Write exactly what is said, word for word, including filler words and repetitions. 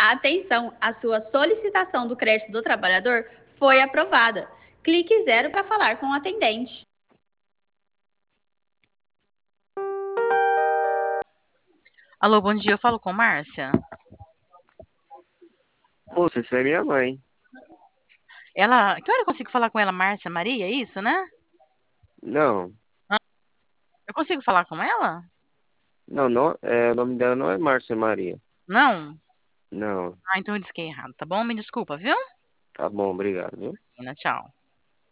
Atenção, a sua solicitação do crédito do trabalhador foi aprovada. Clique zero para falar com o atendente. Alô, bom dia, eu falo com Márcia. Moça, isso é minha mãe. Ela, que hora eu consigo falar com ela? Márcia Maria, é isso, né? Não, Eu consigo falar com ela? não, não, é, o nome dela não é Márcia Maria. Não? Não, Ah, então eu disquei errado, tá bom? Me desculpa, viu? tá bom, obrigado, viu? Tchau.